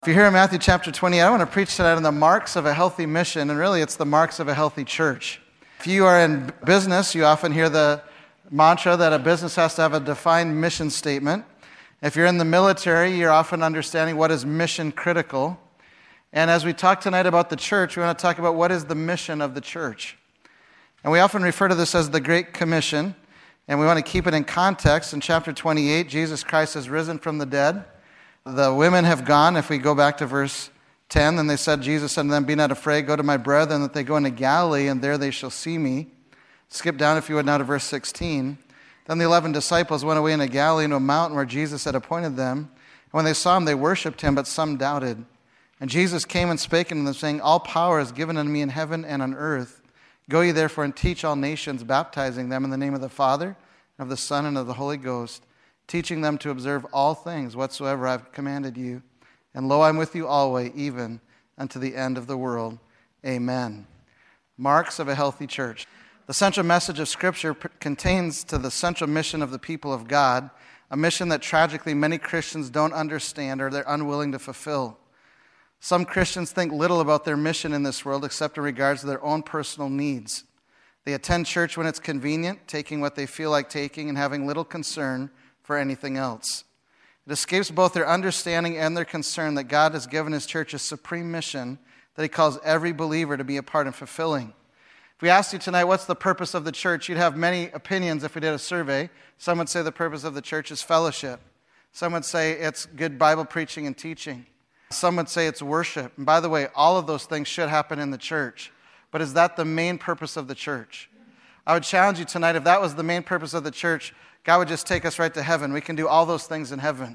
If you're here in Matthew chapter 20, I want to preach tonight on the marks of a healthy mission, and really it's the marks of a healthy church. If you are in business, you often hear the mantra that a business has to have a defined mission statement. If you're in the military, you're often understanding what is mission critical. And as we talk tonight about the church, we want to talk about what is the mission of the church. And we often refer to this as the Great Commission, and we want to keep it in context. In chapter 28, Jesus Christ has risen from the dead. The women have gone. If we go back to verse 10, then Jesus said to them, "Be not afraid, go to my brethren, that they go into Galilee, and there they shall see me." Skip down, if you would, now to verse 16. Then the 11 disciples went away into Galilee, into a mountain where Jesus had appointed them. And when they saw him, they worshipped him, but some doubted. And Jesus came and spake unto them, saying, "All power is given unto me in heaven and on earth. Go ye therefore and teach all nations, baptizing them in the name of the Father, and of the Son, and of the Holy Ghost, teaching them to observe all things whatsoever I have commanded you. And lo, I am with you always, even unto the end of the world. Amen." Marks of a healthy church. The central message of Scripture contains to the central mission of the people of God, a mission that tragically many Christians don't understand or they're unwilling to fulfill. Some Christians think little about their mission in this world except in regards to their own personal needs. They attend church when it's convenient, taking what they feel like taking and having little concern for anything else. It escapes both their understanding and their concern that God has given His church a supreme mission that He calls every believer to be a part in fulfilling. If we asked you tonight, what's the purpose of the church? You'd have many opinions if we did a survey. Some would say the purpose of the church is fellowship. Some would say it's good Bible preaching and teaching. Some would say it's worship. And by the way, all of those things should happen in the church. But is that the main purpose of the church? I would challenge you tonight, if that was the main purpose of the church, God would just take us right to heaven. We can do all those things in heaven.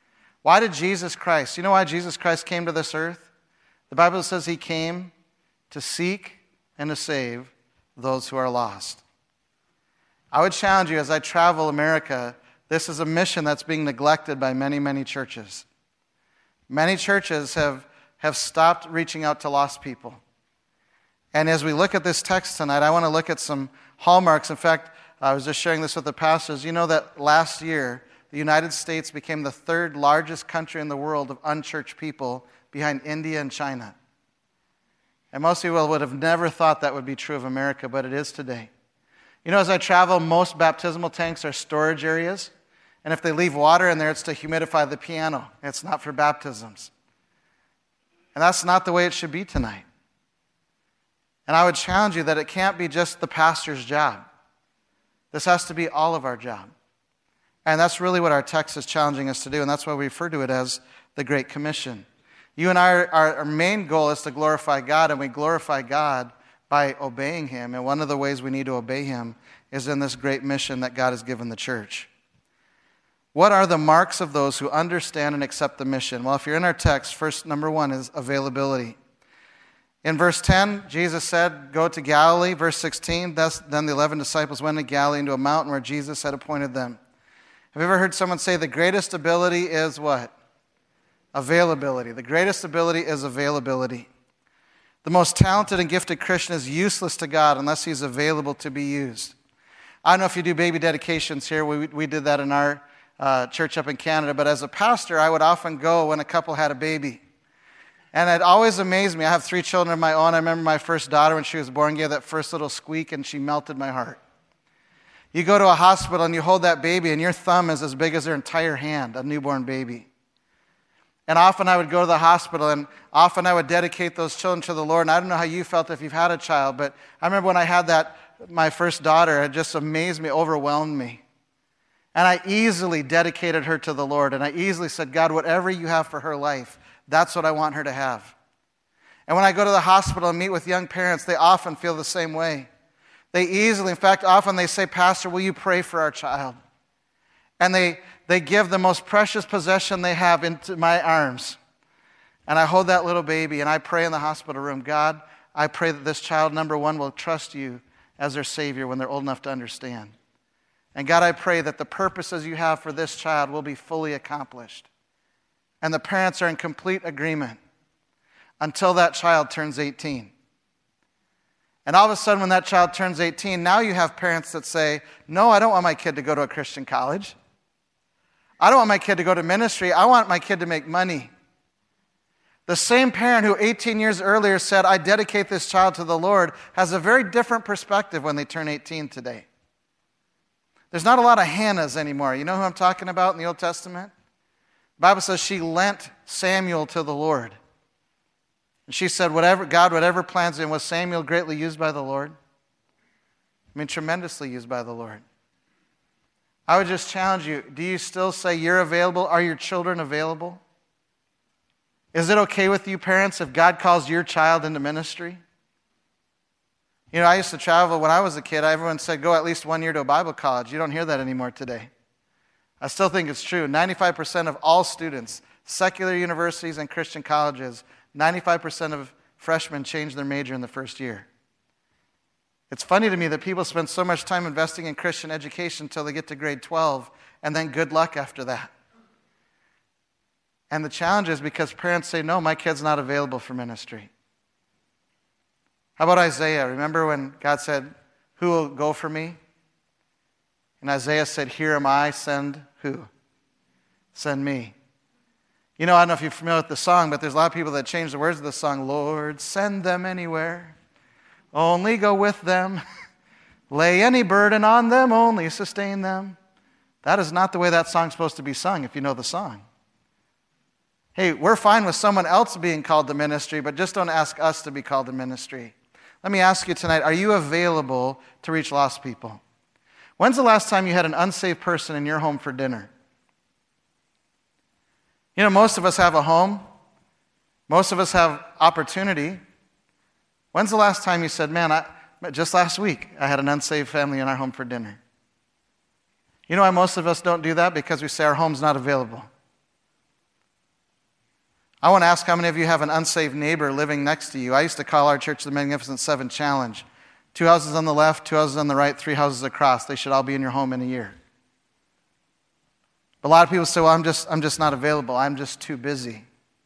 Why did Jesus Christ? You know why Jesus Christ came to this earth? The Bible says He came to seek and to save those who are lost. I would challenge you as I travel America, this is a mission that's being neglected by many, many churches. Many churches have stopped reaching out to lost people. And as we look at this text tonight, I want to look at some hallmarks. In fact, I was just sharing this with the pastors. You know that last year, the United States became the third largest country in the world of unchurched people behind India and China. And most people would have never thought that would be true of America, but it is today. You know, as I travel, most baptismal tanks are storage areas. And if they leave water in there, it's to humidify the piano. It's not for baptisms. And that's not the way it should be tonight. And I would challenge you that it can't be just the pastor's job. This has to be all of our job. And that's really what our text is challenging us to do, and that's why we refer to it as the Great Commission. You and I, our main goal is to glorify God, and we glorify God by obeying Him. And one of the ways we need to obey Him is in this great mission that God has given the church. What are the marks of those who understand and accept the mission? Well, if you're in our text, first, number one is availability. In verse 10, Jesus said, "Go to Galilee." Verse 16, then the 11 disciples went to Galilee into a mountain where Jesus had appointed them. Have you ever heard someone say the greatest ability is what? Availability. The greatest ability is availability. The most talented and gifted Christian is useless to God unless he's available to be used. I don't know if you do baby dedications here. We did that in our church up in Canada. But as a pastor, I would often go when a couple had a baby. And it always amazed me. I have 3 children of my own. I remember my first daughter when she was born gave that first little squeak, and she melted my heart. You go to a hospital and you hold that baby, and your thumb is as big as their entire hand, a newborn baby. And often I would go to the hospital, and often I would dedicate those children to the Lord. And I don't know how you felt if you've had a child, but I remember when I had my first daughter, it just amazed me, overwhelmed me. And I easily dedicated her to the Lord, and I easily said, "God, whatever you have for her life, that's what I want her to have." And when I go to the hospital and meet with young parents, they often feel the same way. They easily, in fact, often they say, "Pastor, will you pray for our child?" And they give the most precious possession they have into my arms. And I hold that little baby and I pray in the hospital room, "God, I pray that this child, number one, will trust you as their Savior when they're old enough to understand. And God, I pray that the purposes you have for this child will be fully accomplished." And the parents are in complete agreement until that child turns 18. And all of a sudden when that child turns 18, now you have parents that say, "No, I don't want my kid to go to a Christian college. I don't want my kid to go to ministry. I want my kid to make money." The same parent who 18 years earlier said, I dedicate this child to the Lord, has a very different perspective when they turn 18 today. There's not a lot of Hannahs anymore. You know who I'm talking about in the Old Testament? The Bible says she lent Samuel to the Lord. And she said, whatever plans in, was Samuel greatly used by the Lord? I mean, tremendously used by the Lord. I would just challenge you, do you still say you're available? Are your children available? Is it okay with you, parents, if God calls your child into ministry? You know, I used to travel when I was a kid. Everyone said, go at least 1 year to a Bible college. You don't hear that anymore today. I still think it's true. 95% of all students, secular universities and Christian colleges, 95% of freshmen change their major in the first year. It's funny to me that people spend so much time investing in Christian education until they get to grade 12, and then good luck after that. And the challenge is because parents say, no, my kid's not available for ministry. How about Isaiah? Remember when God said, who will go for me? And Isaiah said, here am I, send who? Send me. You know, I don't know if you're familiar with the song, but there's a lot of people that change the words of the song. Lord, send them anywhere. Only go with them. Lay any burden on them, only sustain them. That is not the way that song's supposed to be sung if you know the song. Hey, we're fine with someone else being called to ministry, but just don't ask us to be called to ministry. Let me ask you tonight, are you available to reach lost people? When's the last time you had an unsaved person in your home for dinner? You know, most of us have a home. Most of us have opportunity. When's the last time you said, man, just last week, I had an unsaved family in our home for dinner? You know why most of us don't do that? Because we say our home's not available. I want to ask how many of you have an unsaved neighbor living next to you. I used to call our church the Magnificent Seven Challenge. 2 houses on the left, 2 houses on the right, 3 houses across. They should all be in your home in a year. But a lot of people say, well, I'm just not available. I'm just too busy.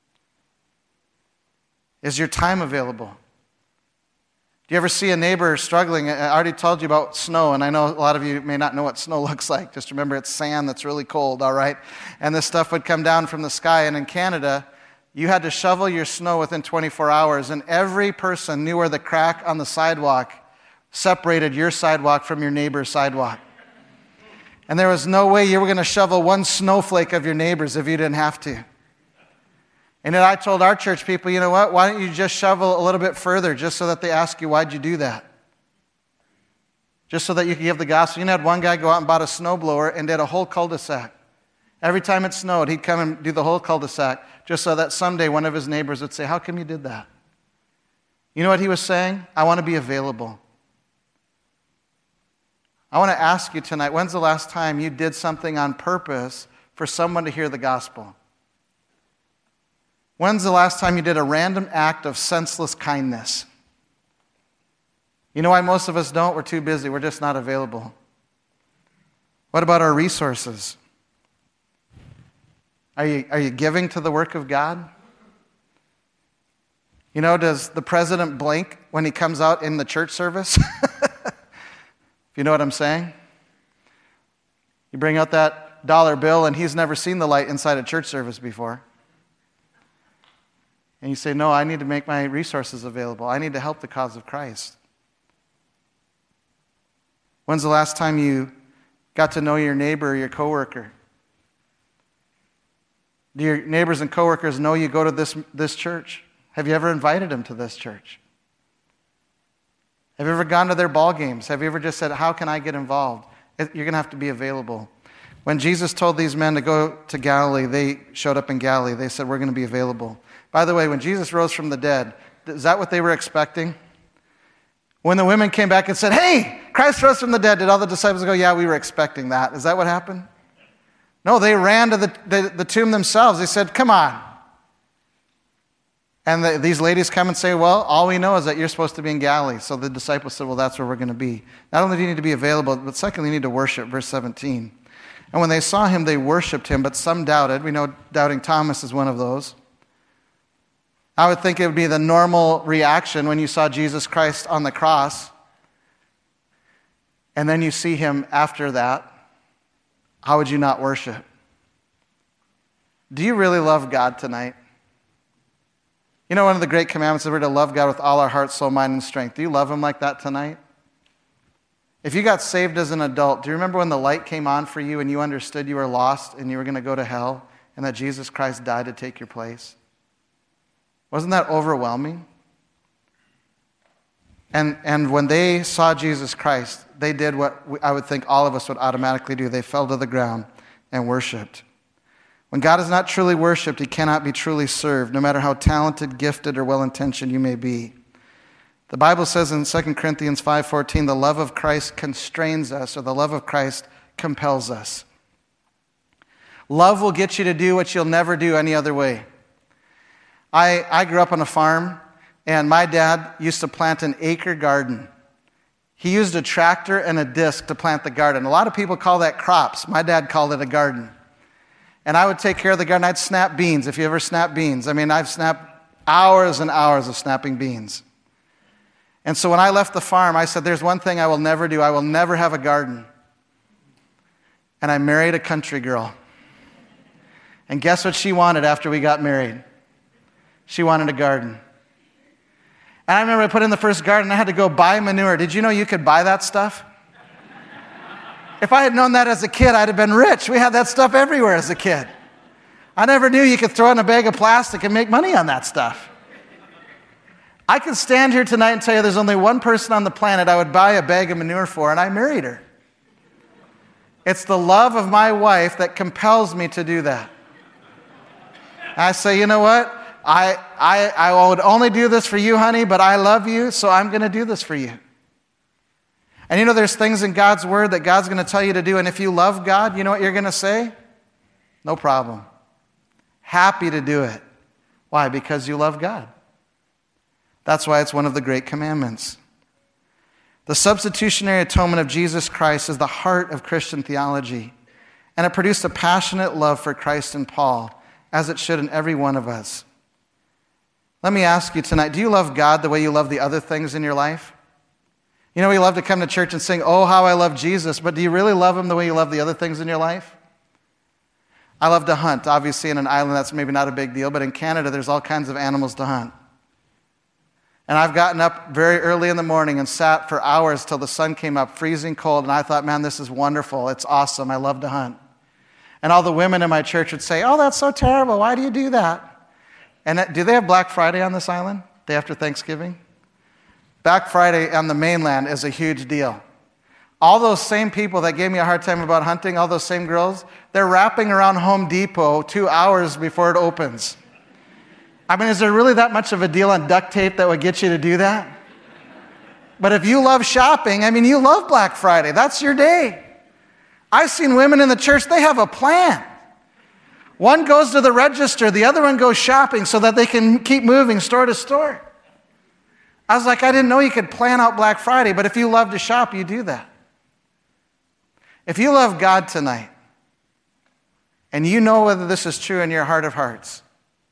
Is your time available? Do you ever see a neighbor struggling? I already told you about snow, and I know a lot of you may not know what snow looks like. Just remember it's sand that's really cold, all right? And this stuff would come down from the sky, and in Canada, you had to shovel your snow within 24 hours, and every person knew where the crack on the sidewalk separated your sidewalk from your neighbor's sidewalk. And there was no way you were going to shovel one snowflake of your neighbor's if you didn't have to. And then I told our church people, you know what, why don't you just shovel a little bit further just so that they ask you, why'd you do that? Just so that you could give the gospel. You know, had one guy go out and bought a snowblower and did a whole cul-de-sac. Every time it snowed, he'd come and do the whole cul-de-sac just so that someday one of his neighbors would say, how come you did that? You know what he was saying? I want to be available. I want to ask you tonight, when's the last time you did something on purpose for someone to hear the gospel? When's the last time you did a random act of senseless kindness? You know why most of us don't? We're too busy. We're just not available. What about our resources? Are you giving to the work of God? You know, does the president blink when he comes out in the church service? If you know what I'm saying? You bring out that dollar bill and he's never seen the light inside a church service before. And you say, no, I need to make my resources available. I need to help the cause of Christ. When's the last time you got to know your neighbor or your coworker? Do your neighbors and coworkers know you go to this church? Have you ever invited them to this church? Have you ever gone to their ball games? Have you ever just said, how can I get involved? You're going to have to be available. When Jesus told these men to go to Galilee, they showed up in Galilee. They said, we're going to be available. By the way, when Jesus rose from the dead, is that what they were expecting? When the women came back and said, hey, Christ rose from the dead, did all the disciples go, yeah, we were expecting that? Is that what happened? No, they ran to the tomb themselves. They said, come on. And these ladies come and say, well, all we know is that you're supposed to be in Galilee. So the disciples said, well, that's where we're going to be. Not only do you need to be available, but secondly, you need to worship. Verse 17. And when they saw him, they worshiped him, but some doubted. We know doubting Thomas is one of those. I would think it would be the normal reaction when you saw Jesus Christ on the cross, and then you see him after that. How would you not worship? Do you really love God tonight? You know, one of the great commandments is we're to love God with all our heart, soul, mind, and strength. Do you love him like that tonight? If you got saved as an adult, do you remember when the light came on for you and you understood you were lost and you were going to go to hell and that Jesus Christ died to take your place? Wasn't that overwhelming? And when they saw Jesus Christ, they did what I would think all of us would automatically do. They fell to the ground and worshiped. When God is not truly worshiped, he cannot be truly served, no matter how talented, gifted, or well-intentioned you may be. The Bible says in 2 Corinthians 5:14, the love of Christ constrains us, or the love of Christ compels us. Love will get you to do what you'll never do any other way. I grew up on a farm, and my dad used to plant an acre garden. He used a tractor and a disc to plant the garden. A lot of people call that crops. My dad called it a garden. And I would take care of the garden. I'd snap beans, if you ever snap beans. I mean, I've snapped hours and hours of snapping beans. And so when I left the farm, I said, there's one thing I will never do. I will never have a garden. And I married a country girl. And guess what she wanted after we got married? She wanted a garden. And I remember I put in the first garden, I had to go buy manure. Did you know you could buy that stuff? If I had known that as a kid, I'd have been rich. We had that stuff everywhere as a kid. I never knew you could throw in a bag of plastic and make money on that stuff. I could stand here tonight and tell you there's only one person on the planet I would buy a bag of manure for, and I married her. It's the love of my wife that compels me to do that. I say, you know what? I would only do this for you, honey, but I love you, so I'm going to do this for you. And you know, there's things in God's word that God's going to tell you to do, and if you love God, you know what you're going to say? No problem. Happy to do it. Why? Because you love God. That's why it's one of the great commandments. The substitutionary atonement of Jesus Christ is the heart of Christian theology, and it produced a passionate love for Christ in Paul, as it should in every one of us. Let me ask you tonight, do you love God the way you love the other things in your life? You know, we love to come to church and sing, oh, how I love Jesus, but do you really love him the way you love the other things in your life? I love to hunt. Obviously, in an island, that's maybe not a big deal, but in Canada, there's all kinds of animals to hunt. And I've gotten up very early in the morning and sat for hours till the sun came up, freezing cold, and I thought, man, this is wonderful. It's awesome. I love to hunt. And all the women in my church would say, oh, that's so terrible. Why do you do that? And do they have Black Friday on this island, day after Thanksgiving? Black Friday on the mainland is a huge deal. All those same people that gave me a hard time about hunting, all those same girls, they're wrapping around Home Depot 2 hours before it opens. I mean, is there really that much of a deal on duct tape that would get you to do that? But if you love shopping, I mean, you love Black Friday. That's your day. I've seen women in the church, they have a plan. One goes to the register, the other one goes shopping so that they can keep moving store to store. I was like, I didn't know you could plan out Black Friday, but if you love to shop, you do that. If you love God tonight, and you know whether this is true in your heart of hearts,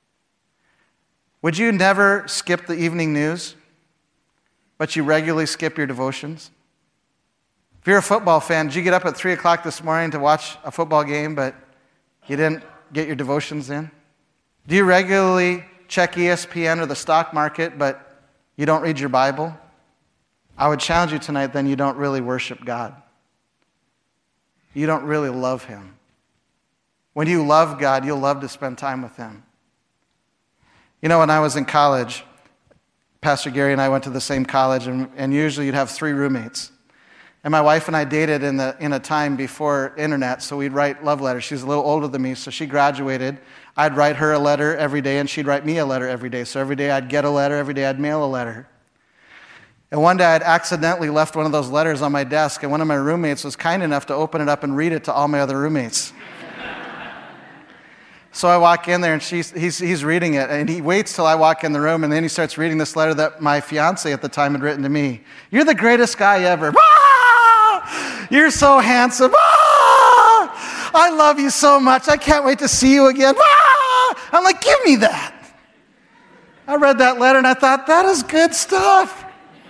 would you never skip the evening news, but you regularly skip your devotions? If you're a football fan, did you get up at 3 o'clock this morning to watch a football game, but you didn't get your devotions in? Do you regularly check ESPN or the stock market, but you don't read your Bible? I would challenge you tonight, then you don't really worship God. You don't really love him. When you love God, you'll love to spend time with him. You know, when I was in college, Pastor Gary and I went to the same college, and usually you'd have 3 roommates. And my wife and I dated in a time before internet, so we'd write love letters. She's a little older than me, so she graduated. I'd write her a letter every day, and she'd write me a letter every day. So every day I'd get a letter, every day I'd mail a letter. And one day I'd accidentally left one of those letters on my desk, and one of my roommates was kind enough to open it up and read it to all my other roommates. So I walk in there, and he's reading it, and he waits till I walk in the room, and then he starts reading this letter that my fiance at the time had written to me. You're the greatest guy ever. Ah! You're so handsome. Ah! I love you so much. I can't wait to see you again. Ah! I'm like, give me that. I read that letter, and I thought, that is good stuff.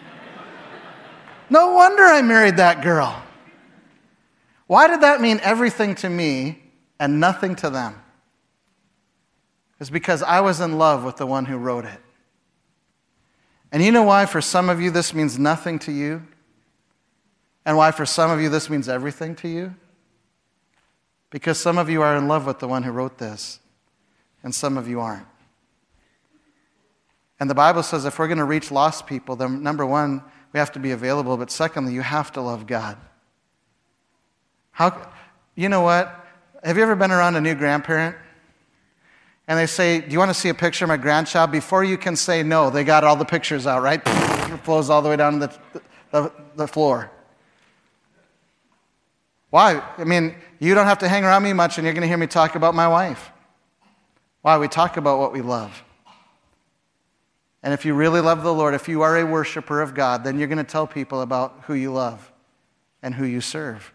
No wonder I married that girl. Why did that mean everything to me and nothing to them? It's because I was in love with the one who wrote it. And you know why for some of you this means nothing to you? And why for some of you this means everything to you? Because some of you are in love with the one who wrote this, and some of you aren't. And the Bible says if we're going to reach lost people, then number one, we have to be available, but secondly, you have to love God. You know what? Have you ever been around a new grandparent? And they say, do you want to see a picture of my grandchild? Before you can say no, they got all the pictures out, right? It flows all the way down to the floor. Why? I mean, you don't have to hang around me much and you're going to hear me talk about my wife. Why? We talk about what we love. And if you really love the Lord, if you are a worshiper of God, then you're going to tell people about who you love and who you serve.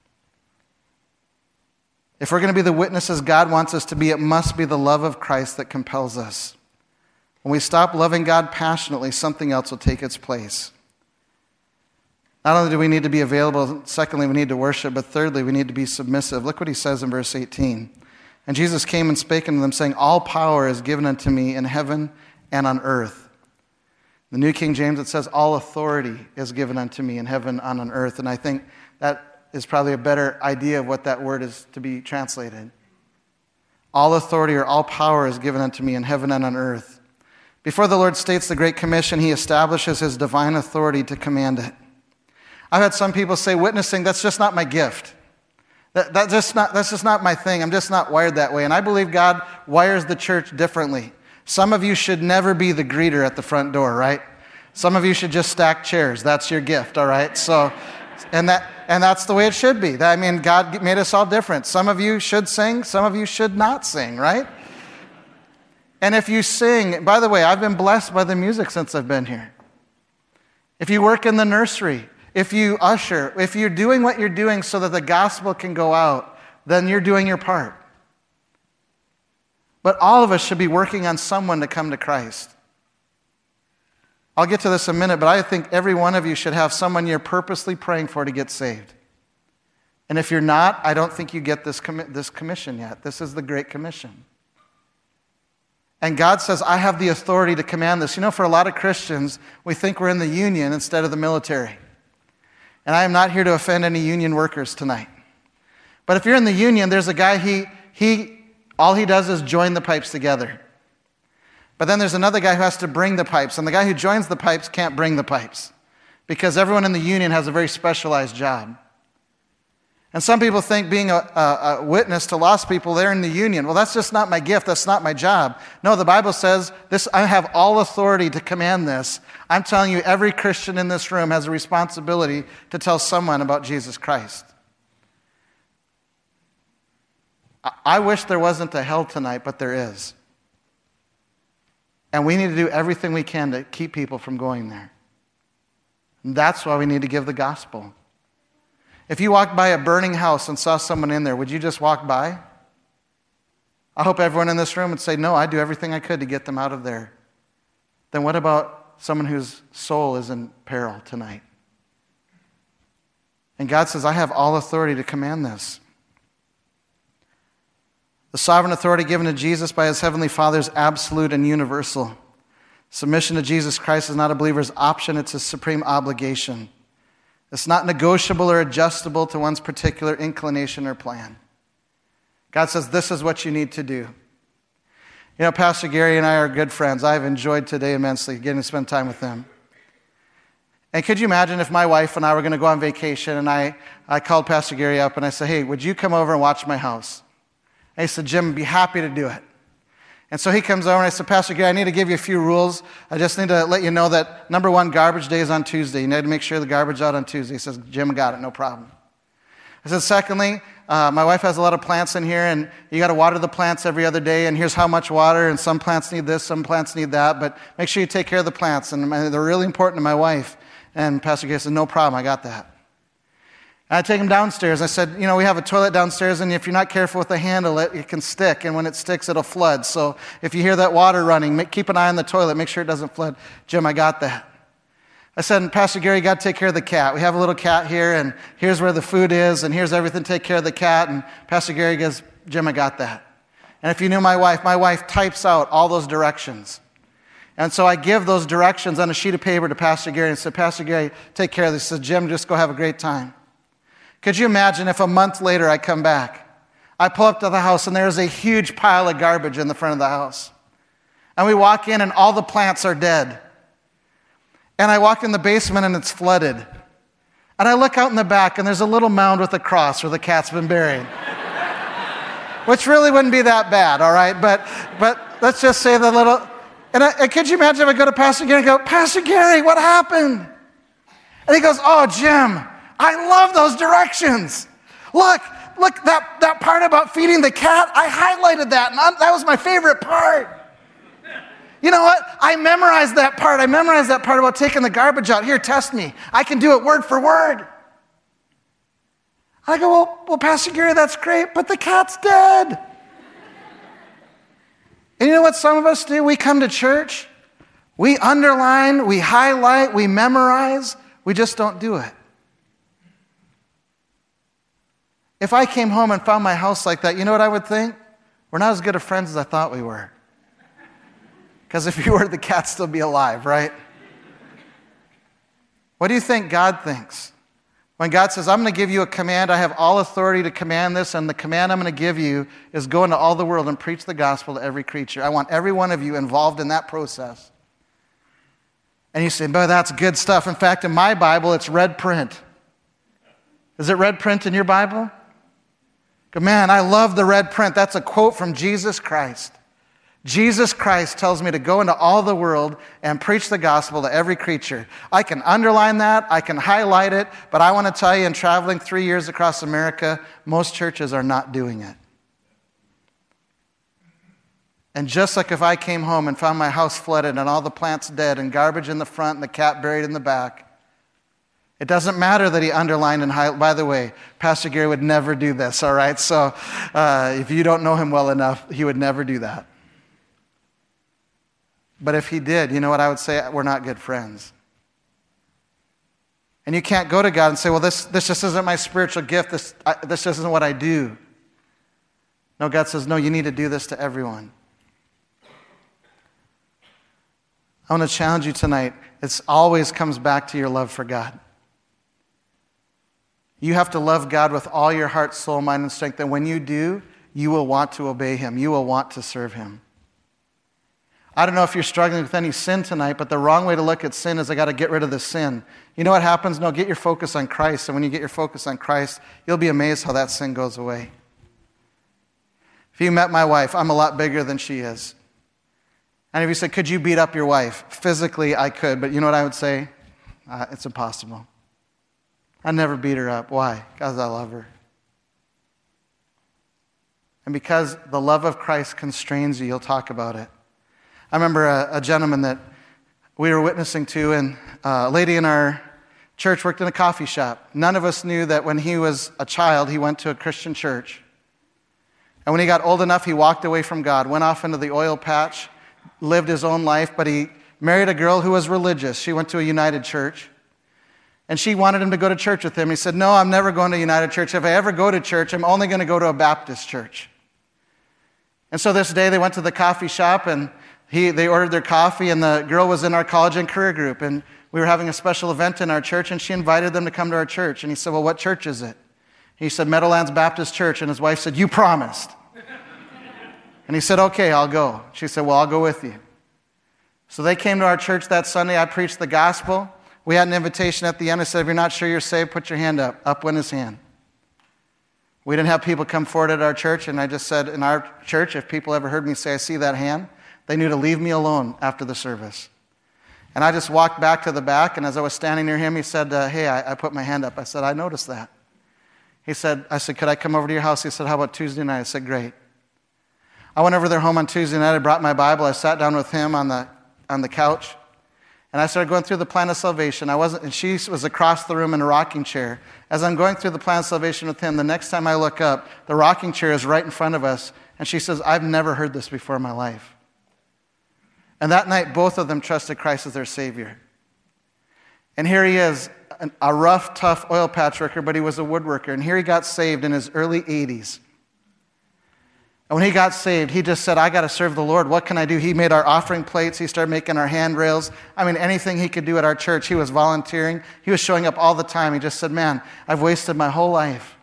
If we're going to be the witnesses God wants us to be, it must be the love of Christ that compels us. When we stop loving God passionately, something else will take its place. Not only do we need to be available, secondly, we need to worship, but thirdly, we need to be submissive. Look what he says in verse 18. And Jesus came and spake unto them, saying, all power is given unto me in heaven and on earth. The New King James, it says, all authority is given unto me in heaven and on earth. And I think that is probably a better idea of what that word is to be translated. All authority or all power is given unto me in heaven and on earth. Before the Lord states the Great Commission, he establishes his divine authority to command it. I've had some people say, witnessing, that's just not my gift. That's just not my thing. I'm just not wired that way. And I believe God wires the church differently. Some of you should never be the greeter at the front door, right? Some of you should just stack chairs. That's your gift, all right? So, and that's the way it should be. I mean, God made us all different. Some of you should sing. Some of you should not sing, right? And if you sing, by the way, I've been blessed by the music since I've been here. If you work in the nursery, if you usher, if you're doing what you're doing so that the gospel can go out, then you're doing your part. But all of us should be working on someone to come to Christ. I'll get to this in a minute, but I think every one of you should have someone you're purposely praying for to get saved. And if you're not, I don't think you get this commission yet. This is the Great Commission. And God says, I have the authority to command this. You know, for a lot of Christians, we think we're in the union instead of the military. And I am not here to offend any union workers tonight. But if you're in the union, there's a guy, all he does is join the pipes together. But then there's another guy who has to bring the pipes. And the guy who joins the pipes can't bring the pipes. Because everyone in the union has a very specialized job. And some people think being a witness to lost people, they're in the union. Well, that's just not my gift. That's not my job. No, the Bible says, I have all authority to command this. I'm telling you, every Christian in this room has a responsibility to tell someone about Jesus Christ. I wish there wasn't a hell tonight, but there is. And we need to do everything we can to keep people from going there. And that's why we need to give the gospel. If you walked by a burning house and saw someone in there, would you just walk by? I hope everyone in this room would say, no, I'd do everything I could to get them out of there. Then what about someone whose soul is in peril tonight? And God says, I have all authority to command this. The sovereign authority given to Jesus by his heavenly Father is absolute and universal. Submission to Jesus Christ is not a believer's option, it's a supreme obligation. It's not negotiable or adjustable to one's particular inclination or plan. God says, this is what you need to do. You know, Pastor Gary and I are good friends. I've enjoyed today immensely, getting to spend time with them. And could you imagine if my wife and I were going to go on vacation and I called Pastor Gary up and I said, hey, would you come over and watch my house? And he said, Jim, I'd be happy to do it. And so he comes over and I said, Pastor Gary, I need to give you a few rules. I just need to let you know that, number one, garbage day is on Tuesday. You need to make sure the garbage out on Tuesday. He says, Jim, I got it, no problem. I said, secondly, my wife has a lot of plants in here, and you got to water the plants every other day, and here's how much water, and some plants need this, some plants need that, but make sure you take care of the plants, and they're really important to my wife. And Pastor Gary said, no problem, I got that. And I take him downstairs. I said, you know, we have a toilet downstairs, and if you're not careful with the handle, it can stick, and when it sticks, it'll flood. So if you hear that water running, keep an eye on the toilet, make sure it doesn't flood. Jim, I got that. I said, Pastor Gary, you got to take care of the cat. We have a little cat here, and here's where the food is, and here's everything, take care of the cat. And Pastor Gary goes, Jim, I got that. And if you knew my wife types out all those directions. And so I give those directions on a sheet of paper to Pastor Gary and said, Pastor Gary, take care of this. He said, Jim, just go have a great time. Could you imagine if a month later I come back? I pull up to the house and there's a huge pile of garbage in the front of the house. And we walk in and all the plants are dead. And I walk in the basement and it's flooded. And I look out in the back and there's a little mound with a cross where the cat's been buried. Which really wouldn't be that bad, all right? But let's just say the little... And could you imagine if I go to Pastor Gary and go, Pastor Gary, what happened? And he goes, oh, Jim, I love those directions. Look, that part about feeding the cat, I highlighted that, and that was my favorite part. You know what? I memorized that part. I memorized that part about taking the garbage out. Here, test me. I can do it word for word. I go, well, Pastor Gary, that's great, but the cat's dead. And you know what some of us do? We come to church, we underline, we highlight, we memorize, we just don't do it. If I came home and found my house like that, you know what I would think? We're not as good of friends as I thought we were. Because if you were, the cat'd still be alive, right? What do you think God thinks? When God says, I'm going to give you a command, I have all authority to command this, and the command I'm going to give you is go into all the world and preach the gospel to every creature. I want every one of you involved in that process. And you say, boy, that's good stuff. In fact, in my Bible, it's red print. Is it red print in your Bible? Man, I love the red print. That's a quote from Jesus Christ. Jesus Christ tells me to go into all the world and preach the gospel to every creature. I can underline that, I can highlight it, but I want to tell you, in traveling 3 years across America, most churches are not doing it. And just like if I came home and found my house flooded and all the plants dead and garbage in the front and the cat buried in the back, it doesn't matter that he underlined and highlighted. By the way, Pastor Gary would never do this, all right? So if you don't know him well enough, he would never do that. But if he did, you know what I would say? We're not good friends. And you can't go to God and say, well, this just isn't my spiritual gift. This just isn't what I do. No, God says, no, you need to do this to everyone. I want to challenge you tonight. It always comes back to your love for God. You have to love God with all your heart, soul, mind, and strength. And when you do, you will want to obey him. You will want to serve him. I don't know if you're struggling with any sin tonight, but the wrong way to look at sin is I got to get rid of the sin. You know what happens? No, get your focus on Christ. And when you get your focus on Christ, you'll be amazed how that sin goes away. If you met my wife, I'm a lot bigger than she is. And if you said, could you beat up your wife? Physically, I could, but you know what I would say? It's impossible. I'd never beat her up. Why? Because I love her. And because the love of Christ constrains you, you'll talk about it. I remember a gentleman that we were witnessing to, and a lady in our church worked in a coffee shop. None of us knew that when he was a child, he went to a Christian church. And when he got old enough, he walked away from God, went off into the oil patch, lived his own life, but he married a girl who was religious. She went to a United Church. And she wanted him to go to church with him. He said, no, I'm never going to United Church. If I ever go to church, I'm only going to go to a Baptist church. And so this day they went to the coffee shop, and they ordered their coffee, and the girl was in our college and career group. And we were having a special event in our church, and she invited them to come to our church. And he said, well, what church is it? He said, Meadowlands Baptist Church. And his wife said, you promised. And he said, okay, I'll go. She said, well, I'll go with you. So they came to our church that Sunday. I preached the gospel. We had an invitation at the end. I said, if you're not sure you're saved, put your hand up. Up went his hand. We didn't have people come forward at our church, and I just said, in our church, if people ever heard me say, I see that hand, they knew to leave me alone after the service. And I just walked back to the back, and as I was standing near him, he said, hey, I put my hand up. I said, I noticed that. I said, could I come over to your house? He said, how about Tuesday night? I said, great. I went over to their home on Tuesday night. I brought my Bible. I sat down with him on the couch. And I started going through the plan of salvation. And she was across the room in a rocking chair. As I'm going through the plan of salvation with him, the next time I look up, the rocking chair is right in front of us. And she says, I've never heard this before in my life. And that night, both of them trusted Christ as their Savior. And here he is, a rough, tough oil patch worker, but he was a woodworker. And here he got saved in his early 80s. And when he got saved, he just said, I got to serve the Lord. What can I do? He made our offering plates. He started making our handrails. I mean, anything he could do at our church, he was volunteering. He was showing up all the time. He just said, man, I've wasted my whole life.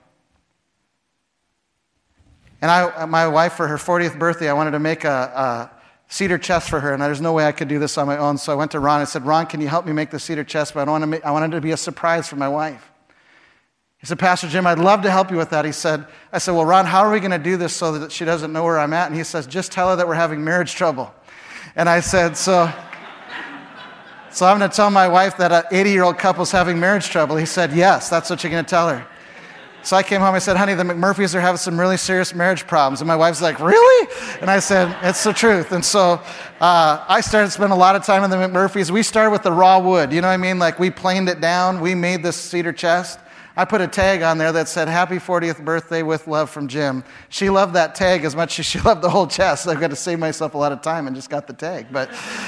And my wife, for her 40th birthday, I wanted to make a cedar chest for her, and there's no way I could do this on my own. So I went to Ron and said, Ron, can you help me make the cedar chest? But I wanted it to be a surprise for my wife. He said, Pastor Jim, I'd love to help you with that. I said, well, Ron, how are we going to do this so that she doesn't know where I'm at? And he says, just tell her that we're having marriage trouble. And I said, so I'm going to tell my wife that an 80-year-old couple's having marriage trouble. He said, yes, that's what you're going to tell her. So I came home, I said, honey, the McMurphys are having some really serious marriage problems. And my wife's like, really? And I said, it's the truth. And so I started to spend a lot of time in the McMurphys. We started with the raw wood, you know what I mean? Like we planed it down. We made this cedar chest. I put a tag on there that said, happy 40th birthday with love from Jim. She loved that tag as much as she loved the whole chest. I've got to save myself a lot of time and just got the tag. But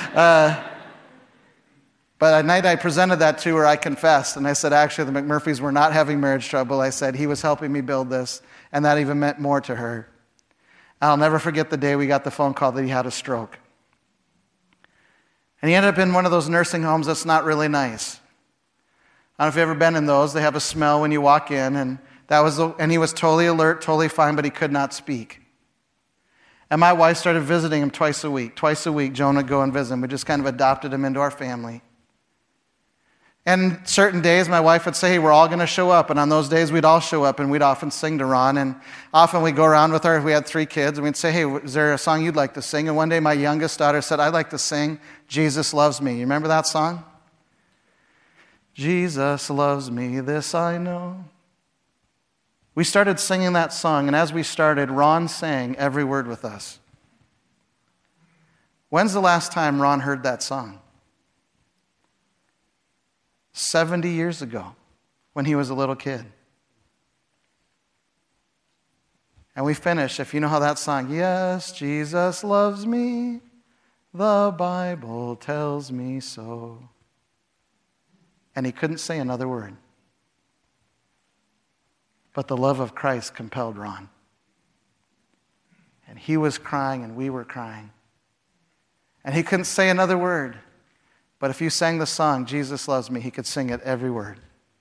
at night I presented that to her, I confessed, and I said, actually, the McMurphys were not having marriage trouble. I said, he was helping me build this, and that even meant more to her. I'll never forget the day we got the phone call that he had a stroke. And he ended up in one of those nursing homes that's not really nice. I don't know if you've ever been in those. They have a smell when you walk in, and he was totally alert, totally fine, but he could not speak. And my wife started visiting him twice a week. Twice a week, Joan would go and visit him. We just kind of adopted him into our family. And certain days, my wife would say, hey, we're all going to show up. And on those days, we'd all show up, and we'd often sing to Ron. And often we'd go around with her. We had 3 kids, and we'd say, hey, is there a song you'd like to sing? And one day, my youngest daughter said, I'd like to sing Jesus Loves Me. You remember that song? Jesus loves me, this I know. We started singing that song, and as we started, Ron sang every word with us. When's the last time Ron heard that song? 70 years ago, when he was a little kid. And we finished, if you know how that song, yes, Jesus loves me, the Bible tells me so. And he couldn't say another word. But the love of Christ compelled Ron. And he was crying and we were crying. And he couldn't say another word. But if you sang the song, Jesus Loves Me, he could sing it every word.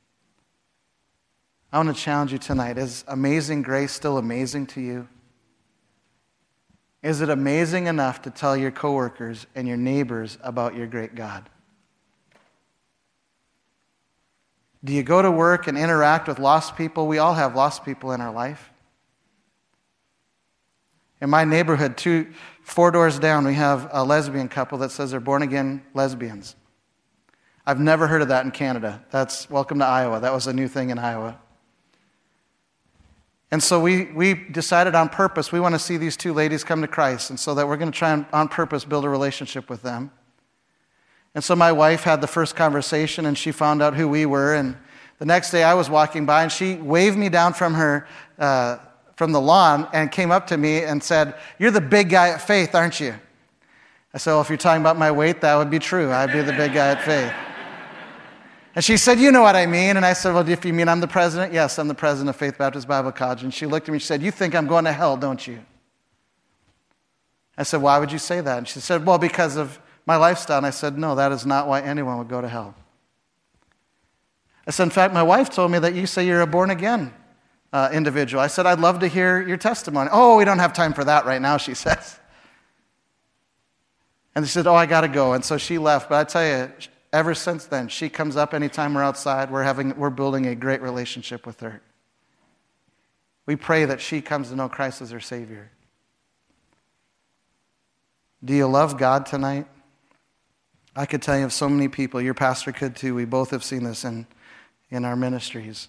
I want to challenge you tonight. Is Amazing Grace still amazing to you? Is it amazing enough to tell your coworkers and your neighbors about your great God? Do you go to work and interact with lost people? We all have lost people in our life. In my neighborhood, 4 doors down, we have a lesbian couple that says they're born-again lesbians. I've never heard of that in Canada. That's welcome to Iowa. That was a new thing in Iowa. And so we decided on purpose, we want to see these 2 ladies come to Christ, and so that we're going to try and on purpose build a relationship with them. And so my wife had the first conversation, and she found out who we were. And the next day I was walking by, and she waved me down from the lawn and came up to me and said, you're the big guy at Faith, aren't you? I said, well, if you're talking about my weight, that would be true. I'd be the big guy at Faith. And she said, you know what I mean. And I said, well, if you mean I'm the president? Yes, I'm the president of Faith Baptist Bible College. And she looked at me and she said, you think I'm going to hell, don't you? I said, why would you say that? And she said, well, because of my lifestyle. And I said, no, that is not why anyone would go to hell. I said, in fact, my wife told me that you say you're a born-again individual. I said, I'd love to hear your testimony. Oh, we don't have time for that right now, she says. And she said, oh, I got to go. And so she left. But I tell you, ever since then, she comes up anytime we're outside. We're building a great relationship with her. We pray that she comes to know Christ as her Savior. Do you love God tonight? I could tell you of so many people. Your pastor could too. We both have seen this in our ministries.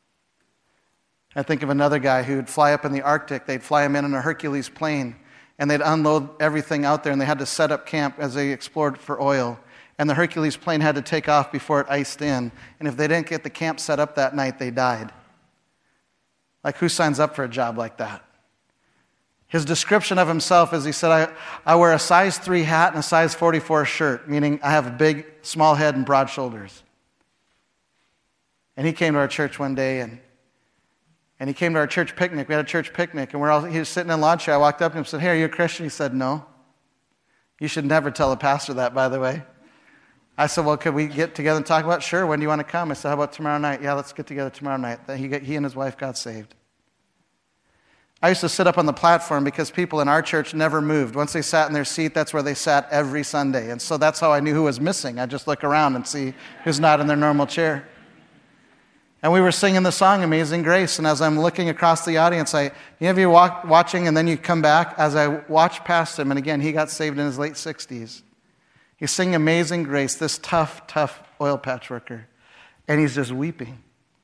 I think of another guy who would fly up in the Arctic. They'd fly him in a Hercules plane, and they'd unload everything out there, and they had to set up camp as they explored for oil. And the Hercules plane had to take off before it iced in. And if they didn't get the camp set up that night, they died. Like, who signs up for a job like that? His description of himself is, he said, I wear a size 3 hat and a size 44 shirt, meaning I have a big, small head and broad shoulders. And he came to our church one day, and And he came to our church picnic. We had a church picnic, and he was sitting in lawn chair. I walked up to him and said, "Hey, are you a Christian?" He said, "No." You should never tell a pastor that, by the way. I said, "Well, could we get together and talk about it?" "Sure, when do you want to come?" I said, "How about tomorrow night?" "Yeah, let's get together tomorrow night." He and his wife got saved. I used to sit up on the platform because people in our church never moved. Once they sat in their seat, that's where they sat every Sunday. And so that's how I knew who was missing. I'd just look around and see who's not in their normal chair. And we were singing the song, Amazing Grace. And as I'm looking across the audience, any of you watching and then you come back, as I watched past him, and again, he got saved in his late 60s. He's singing Amazing Grace, this tough oil patch worker. And he's just weeping.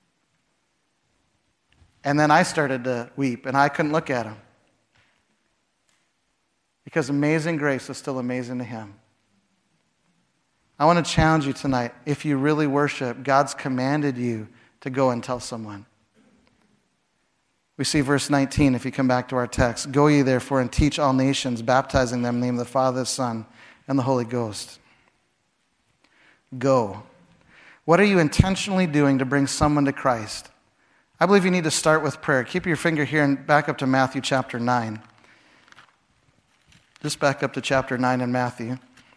And then I started to weep, and I couldn't look at him. Because Amazing Grace is still amazing to him. I want to challenge you tonight. If you really worship, God's commanded you to go and tell someone. We see verse 19, if you come back to our text. "Go ye therefore and teach all nations, baptizing them in the name of the Father, the Son, and the Holy Ghost." Go. What are you intentionally doing to bring someone to Christ? I believe you need to start with prayer. Keep your finger here and back up to Matthew chapter 9. Just back up to chapter 9 in Matthew.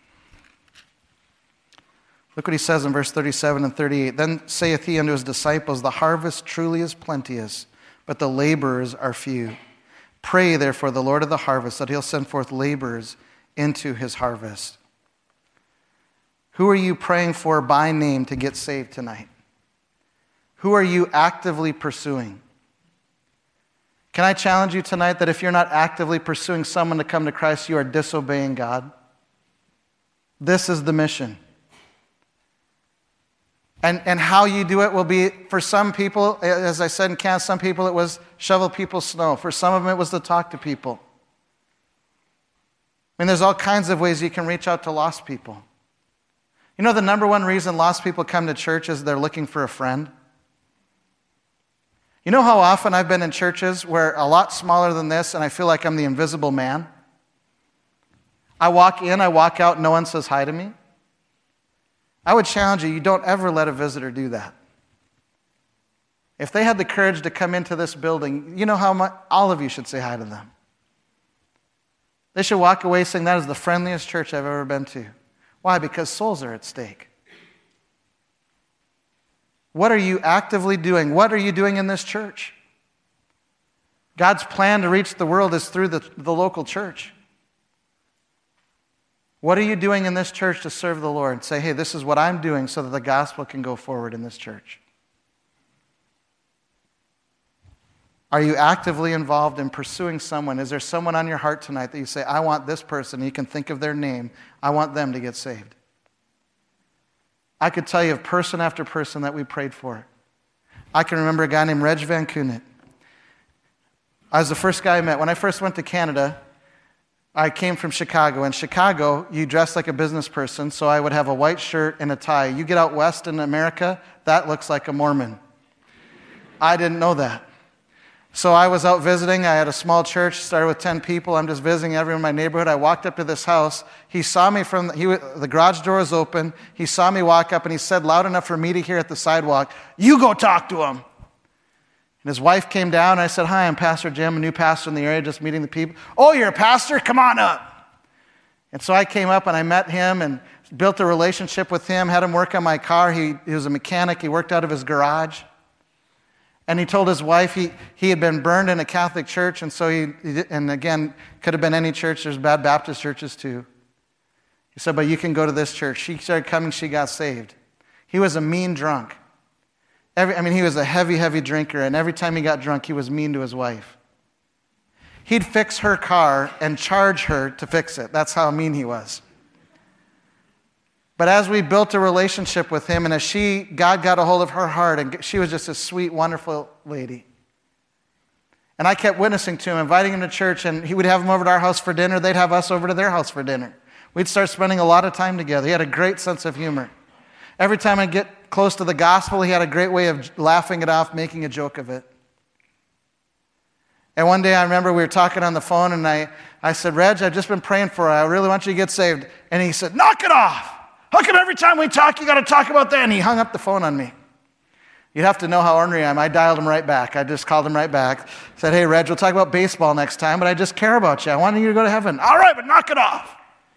Look what he says in verse 37 and 38. "Then saith he unto his disciples, The harvest truly is plenteous, but the laborers are few. Pray therefore the Lord of the harvest that he'll send forth laborers into his harvest." Who are you praying for by name to get saved tonight? Who are you actively pursuing? Can I challenge you tonight that if you're not actively pursuing someone to come to Christ, you are disobeying God? This is the mission. And how you do it will be, for some people, as I said in Canada, some people it was shovel people's snow. For some of them it was to talk to people. I mean, there's all kinds of ways you can reach out to lost people. You know the number one reason lost people come to church is they're looking for a friend? You know how often I've been in churches where a lot smaller than this and I feel like I'm the invisible man? I walk in, I walk out, no one says hi to me. I would challenge you don't ever let a visitor do that. If they had the courage to come into this building, you know how much, all of you should say hi to them. They should walk away saying, that is the friendliest church I've ever been to. Why? Because souls are at stake. What are you actively doing? What are you doing in this church? God's plan to reach the world is through the local church. What are you doing in this church to serve the Lord? Say, hey, this is what I'm doing so that the gospel can go forward in this church. Are you actively involved in pursuing someone? Is there someone on your heart tonight that you say, I want this person, and you can think of their name, I want them to get saved? I could tell you of person after person that we prayed for. I can remember a guy named Reg Van Koenig. I was the first guy I met. When I first went to Canada, I came from Chicago. In Chicago, you dress like a business person, so I would have a white shirt and a tie. You get out west in America, that looks like a Mormon. I didn't know that. So I was out visiting. I had a small church, started with 10 people. I'm just visiting everyone in my neighborhood. I walked up to this house. He saw me from, the garage door was open. He saw me walk up and he said loud enough for me to hear at the sidewalk, you go talk to him. And his wife came down and I said, hi, I'm Pastor Jim, a new pastor in the area, just meeting the people. Oh, you're a pastor? Come on up. And so I came up and I met him and built a relationship with him, had him work on my car. He was a mechanic. He worked out of his garage. And he told his wife he had been burned in a Catholic church, and so and again, could have been any church. There's bad Baptist churches too. He said, but you can go to this church. She started coming, she got saved. He was a mean drunk. He was a heavy, heavy drinker, and every time he got drunk, he was mean to his wife. He'd fix her car and charge her to fix it. That's how mean he was. But as we built a relationship with him, and as God got a hold of her heart, and she was just a sweet, wonderful lady. And I kept witnessing to him, inviting him to church, and he would have them over to our house for dinner. They'd have us over to their house for dinner. We'd start spending a lot of time together. He had a great sense of humor. Every time I'd get close to the gospel, he had a great way of laughing it off, making a joke of it. And one day I remember we were talking on the phone, and I said, Reg, I've just been praying for you. I really want you to get saved. And he said, knock it off. How come every time we talk, you got to talk about that? And he hung up the phone on me. You'd have to know how ornery I am. I dialed him right back. I just called him right back. Said, hey, Reg, we'll talk about baseball next time, but I just care about you. I want you to go to heaven. All right, but knock it off.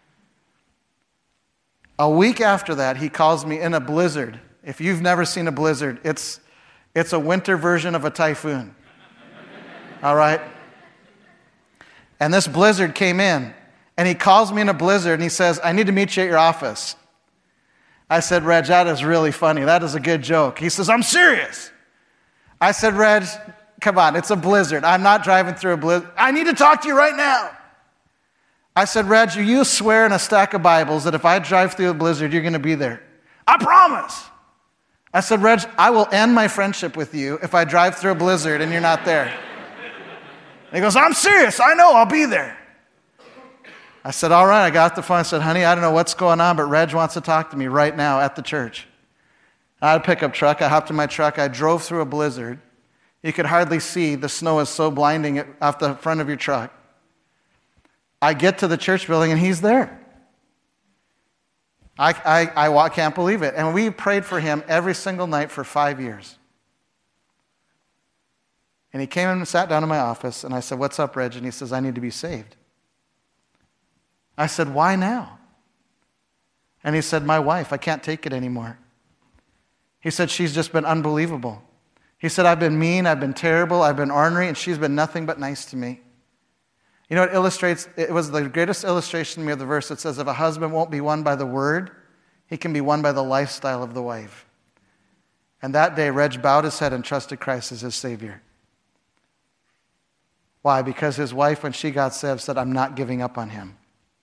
A week after that, he calls me in a blizzard. If you've never seen a blizzard, it's a winter version of a typhoon. All right? And this blizzard came in, and he calls me in a blizzard, and he says, I need to meet you at your office. I said, Reg, that is really funny. That is a good joke. He says, I'm serious. I said, Reg, come on, it's a blizzard. I'm not driving through a blizzard. I need to talk to you right now. I said, Reg, you swear in a stack of Bibles that if I drive through a blizzard, you're going to be there. I promise. I said, Reg, I will end my friendship with you if I drive through a blizzard and you're not there. And he goes, I'm serious. I know, I'll be there. I said, all right. I got off the phone. I said, honey, I don't know what's going on, but Reg wants to talk to me right now at the church. I had a pickup truck. I hopped in my truck. I drove through a blizzard. You could hardly see. The snow is so blinding off the front of your truck. I get to the church building, and he's there. I can't believe it. And we prayed for him every single night for 5 years. And he came in and sat down in my office, and I said, what's up, Reg? And he says, I need to be saved. I said, why now? And he said, my wife, I can't take it anymore. He said, she's just been unbelievable. He said, I've been mean, I've been terrible, I've been ornery, and she's been nothing but nice to me. You know, it was the greatest illustration to me of the verse that says, if a husband won't be won by the word, he can be won by the lifestyle of the wife. And that day, Reg bowed his head and trusted Christ as his Savior. Why? Because his wife, when she got saved, said, I'm not giving up on him.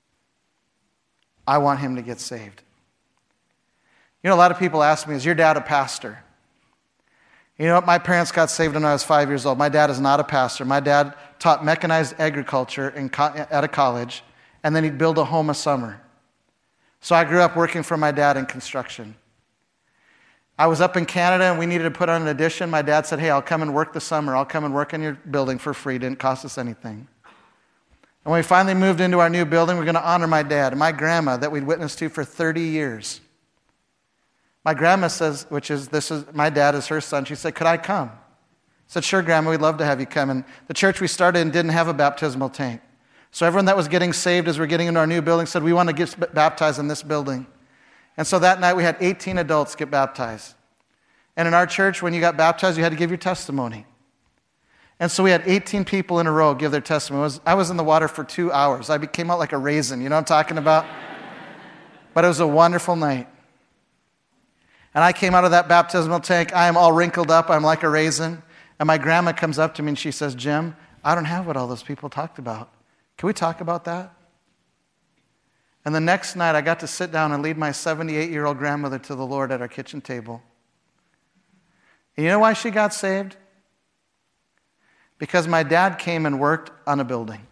I want him to get saved. You know, a lot of people ask me, is your dad a pastor? You know what? My parents got saved when I was 5 years old. My dad is not a pastor. My dad taught mechanized agriculture at a college, and then he'd build a home a summer. So I grew up working for my dad in construction. I was up in Canada, and we needed to put on an addition. My dad said, hey, I'll come and work the summer. I'll come and work in your building for free. It didn't cost us anything. And when we finally moved into our new building, we're going to honor my dad and my grandma that we'd witnessed to for 30 years. My grandma says, my dad is her son. She said, could I come? I said, sure, Grandma, we'd love to have you come. And the church we started in didn't have a baptismal tank. So everyone that was getting saved as we're getting into our new building said, we want to get baptized in this building. And so that night we had 18 adults get baptized. And in our church, when you got baptized, you had to give your testimony. And so we had 18 people in a row give their testimony. I was in the water for 2 hours. I came out like a raisin. You know what I'm talking about? But it was a wonderful night. And I came out of that baptismal tank. I am all wrinkled up. I'm like a raisin. And my grandma comes up to me and she says, Jim, I don't have what all those people talked about. Can we talk about that? And the next night, I got to sit down and lead my 78-year-old grandmother to the Lord at our kitchen table. And you know why she got saved? Because my dad came and worked on a building.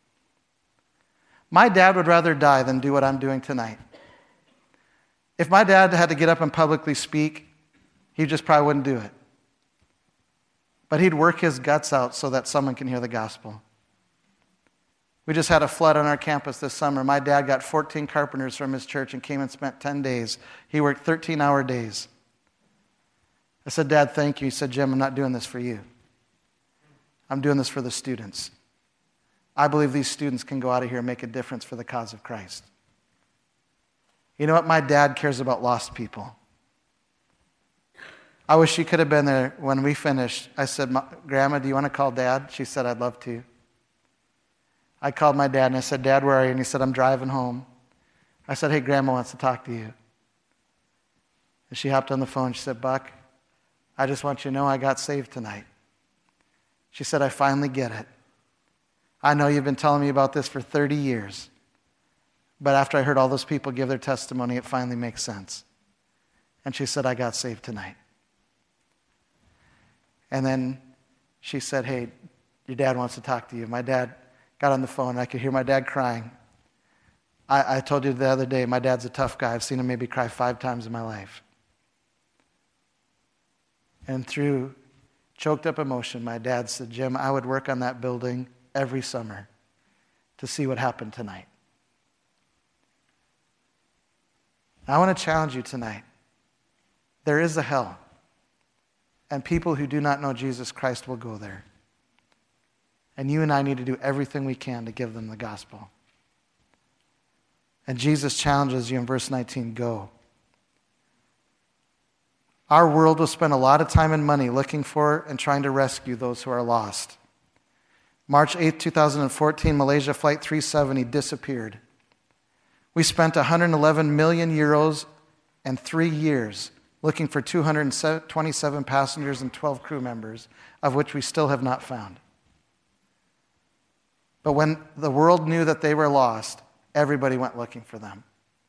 My dad would rather die than do what I'm doing tonight. If my dad had to get up and publicly speak, he just probably wouldn't do it. But he'd work his guts out so that someone can hear the gospel. We just had a flood on our campus this summer. My dad got 14 carpenters from his church and came and spent 10 days. He worked 13-hour days. I said, Dad, thank you. He said, Jim, I'm not doing this for you. I'm doing this for the students. I believe these students can go out of here and make a difference for the cause of Christ. You know what? My dad cares about lost people. I wish she could have been there when we finished. I said, Grandma, do you want to call Dad? She said, I'd love to. I called my dad and I said, Dad, where are you? And he said, I'm driving home. I said, hey, Grandma wants to talk to you. And she hopped on the phone. She said, Buck, I just want you to know I got saved tonight. She said, I finally get it. I know you've been telling me about this for 30 years. But after I heard all those people give their testimony, it finally makes sense. And she said, I got saved tonight. And then she said, hey, your dad wants to talk to you. My dad got on the phone, and I could hear my dad crying. I told you the other day, my dad's a tough guy. I've seen him maybe cry 5 times in my life. And through choked up emotion, my dad said, Jim, I would work on that building every summer to see what happened tonight. I want to challenge you tonight. There is a hell. and people who do not know Jesus Christ will go there. And you and I need to do everything we can to give them the gospel. And Jesus challenges you in verse 19, go. Our world will spend a lot of time and money looking for and trying to rescue those who are lost. March 8, 2014, Malaysia Flight 370 disappeared. We spent 111 million euros and 3 years looking for 227 passengers and 12 crew members, of which we still have not found. But when the world knew that they were lost, everybody went looking for them.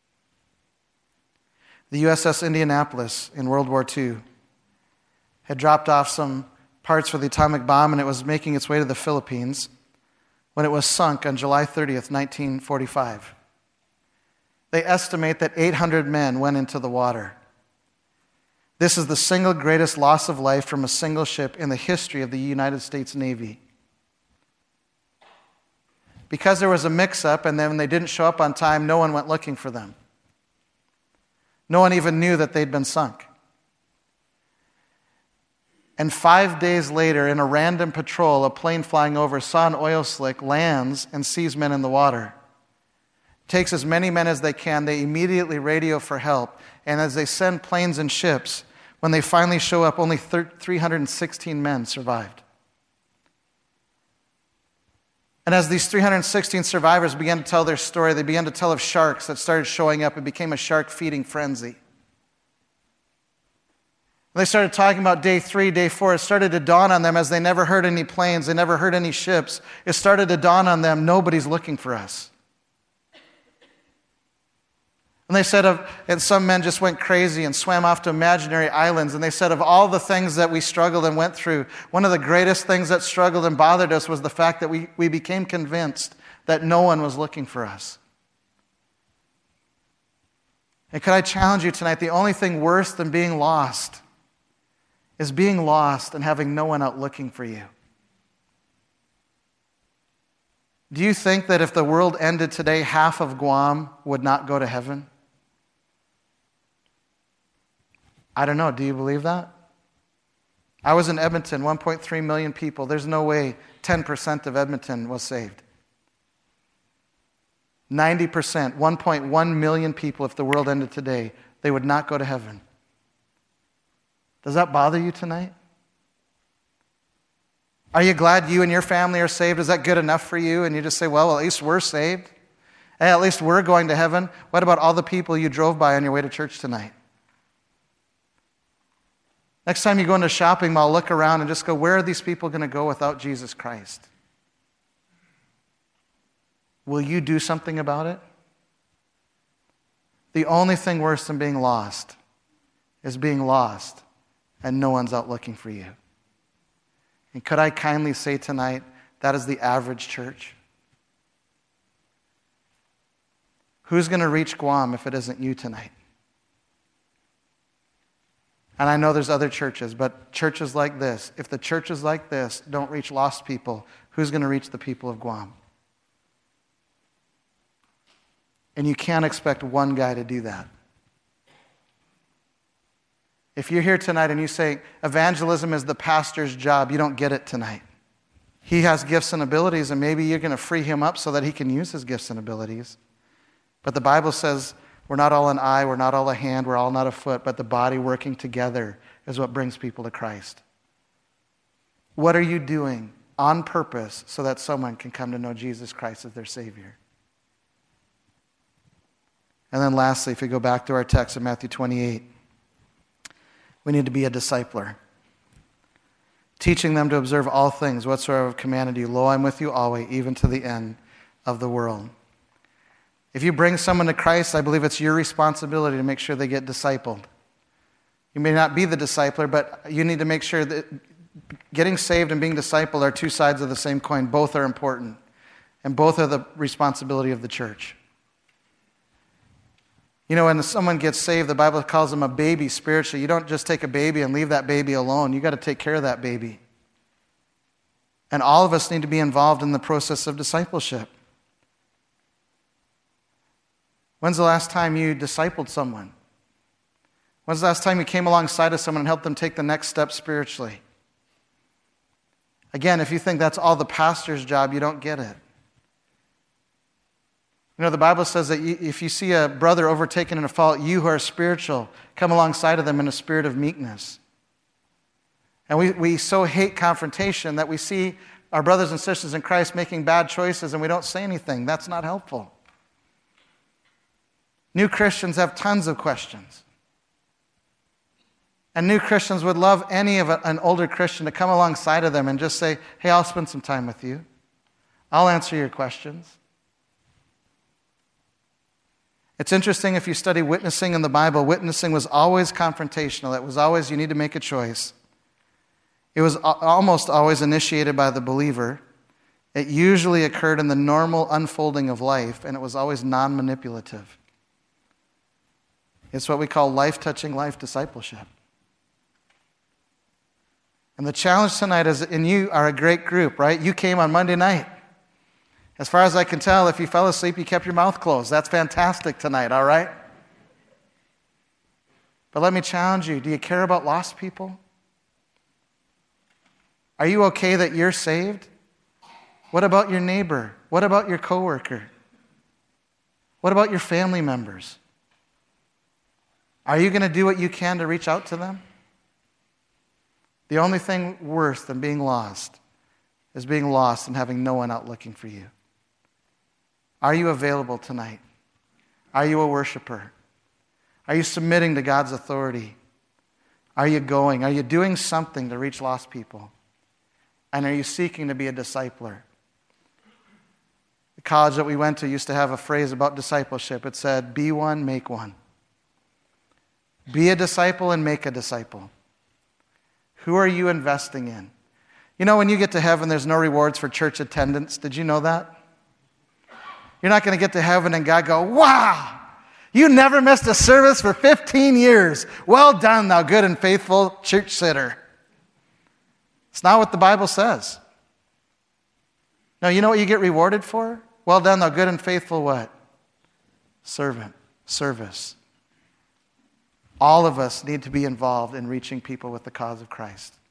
The USS Indianapolis in World War II had dropped off some parts for the atomic bomb, and it was making its way to the Philippines when it was sunk on July 30th, 1945. They estimate that 800 men went into the water. This is the single greatest loss of life from a single ship in the history of the United States Navy. Because there was a mix-up, and then when they didn't show up on time, no one went looking for them. No one even knew that they'd been sunk. And 5 days later, in a random patrol, a plane flying over saw an oil slick, lands, and sees men in the water. Takes as many men as they can. They immediately radio for help. And as they send planes and ships, when they finally show up, only 316 men survived. And as these 316 survivors began to tell their story, they began to tell of sharks that started showing up. It became a shark feeding frenzy. They started talking about day 3, day 4. It started to dawn on them as they never heard any planes, they never heard any ships. It started to dawn on them, nobody's looking for us. And they said and some men just went crazy and swam off to imaginary islands. And they said of all the things that we struggled and went through, one of the greatest things that struggled and bothered us was the fact that we became convinced that no one was looking for us. And could I challenge you tonight, the only thing worse than being lost is being lost and having no one out looking for you. Do you think that if the world ended today, half of Guam would not go to heaven? I don't know. Do you believe that? I was in Edmonton, 1.3 million people. There's no way 10% of Edmonton was saved. 90%, 1.1 million people, if the world ended today, they would not go to heaven. Does that bother you tonight? Are you glad you and your family are saved? Is that good enough for you? And you just say, well, at least we're saved. Hey, at least we're going to heaven. What about all the people you drove by on your way to church tonight? Next time you go into a shopping mall, look around and just go, where are these people going to go without Jesus Christ? Will you do something about it? The only thing worse than being lost is being lost and no one's out looking for you. And could I kindly say tonight, that is the average church? Who's going to reach Guam if it isn't you tonight? And I know there's other churches, but churches like this, if the churches like this don't reach lost people, who's going to reach the people of Guam? And you can't expect one guy to do that. If you're here tonight and you say, evangelism is the pastor's job, you don't get it tonight. He has gifts and abilities, and maybe you're going to free him up so that he can use his gifts and abilities. But the Bible says we're not all an eye, we're not all a hand, we're all not a foot, but the body working together is what brings people to Christ. What are you doing on purpose so that someone can come to know Jesus Christ as their Savior? And then lastly, if we go back to our text in Matthew 28, we need to be a discipler, teaching them to observe all things whatsoever I've commanded you. Lo, I'm with you always, even to the end of the world. If you bring someone to Christ, I believe it's your responsibility to make sure they get discipled. You may not be the discipler, but you need to make sure that getting saved and being discipled are two sides of the same coin. Both are important, and both are the responsibility of the church. You know, when someone gets saved, the Bible calls them a baby spiritually. You don't just take a baby and leave that baby alone. You got to take care of that baby. And all of us need to be involved in the process of discipleship. When's the last time you discipled someone? When's the last time you came alongside of someone and helped them take the next step spiritually? Again, if you think that's all the pastor's job, you don't get it. You know, the Bible says that if you see a brother overtaken in a fault, you who are spiritual, come alongside of them in a spirit of meekness. And we so hate confrontation that we see our brothers and sisters in Christ making bad choices and we don't say anything. That's not helpful. New Christians have tons of questions. And new Christians would love any of an older Christian to come alongside of them and just say, hey, I'll spend some time with you. I'll answer your questions. It's interesting if you study witnessing in the Bible, witnessing was always confrontational. It was always, you need to make a choice. It was almost always initiated by the believer. It usually occurred in the normal unfolding of life, and it was always non-manipulative. It's what we call life-touching life discipleship. And the challenge tonight is, and you are a great group, right? You came on Monday night. As far as I can tell, if you fell asleep, you kept your mouth closed. That's fantastic tonight, all right? But let me challenge you. Do you care about lost people? Are you okay that you're saved? What about your neighbor? What about your coworker? What about your family members? Are you going to do what you can to reach out to them? The only thing worse than being lost is being lost and having no one out looking for you. Are you available tonight? Are you a worshiper? Are you submitting to God's authority? Are you going? Are you doing something to reach lost people? And are you seeking to be a discipler? The college that we went to used to have a phrase about discipleship. It said, be one, make one. Be a disciple and make a disciple. Who are you investing in? You know, when you get to heaven, there's no rewards for church attendance. Did you know that? You're not going to get to heaven and God go, wow, you never missed a service for 15 years. Well done, thou good and faithful church sitter. It's not what the Bible says. No, you know what you get rewarded for? Well done, thou good and faithful what? Servant, service. All of us need to be involved in reaching people with the cause of Christ.